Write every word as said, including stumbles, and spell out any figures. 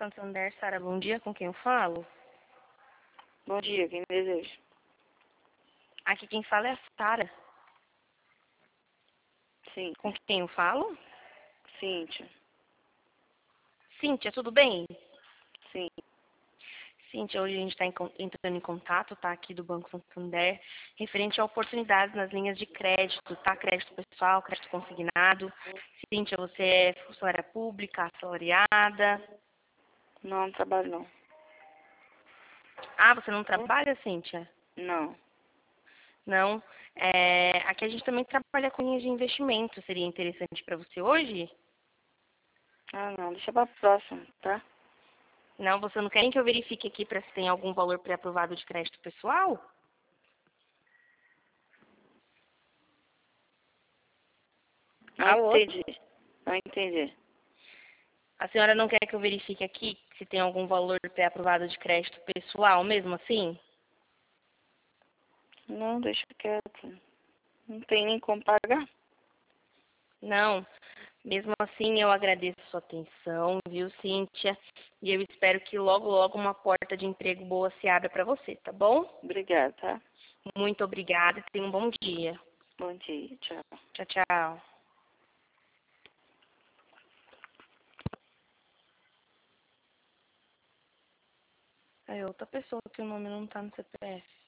Santander, Sara, bom dia, com quem eu falo? Bom dia, quem deseja? Aqui quem fala é a Sara. Sim, Com quem eu falo? Cíntia. Cíntia, tudo bem? Sim. Cíntia, hoje a gente está entrando em contato, tá, aqui do Banco Santander, referente a oportunidades nas linhas de crédito, tá? Crédito pessoal, crédito consignado. Cíntia, você é funcionária pública, assalariada? Não, não trabalho não. Ah, você não trabalha, Cíntia? Não. Não. É, aqui a gente também trabalha com linhas de investimento. Seria interessante para você hoje? Ah, não. Deixa pra próxima, tá? Não, você não quer nem que eu verifique aqui para se tem algum valor pré-aprovado de crédito pessoal? Não Alô? entendi. Não entendi. A senhora não quer que eu verifique aqui se tem algum valor pré-aprovado de crédito pessoal, mesmo assim? Não, deixa quieto. Não tem nem como pagar. Não. Mesmo assim, eu agradeço a sua atenção, viu, Cíntia? E eu espero que logo, logo uma porta de emprego boa se abra para você, tá bom? Obrigada, tá? Muito obrigada e tenha um bom dia. Bom dia, tchau. Tchau, tchau. Aí, outra pessoa que o nome não tá no C P F.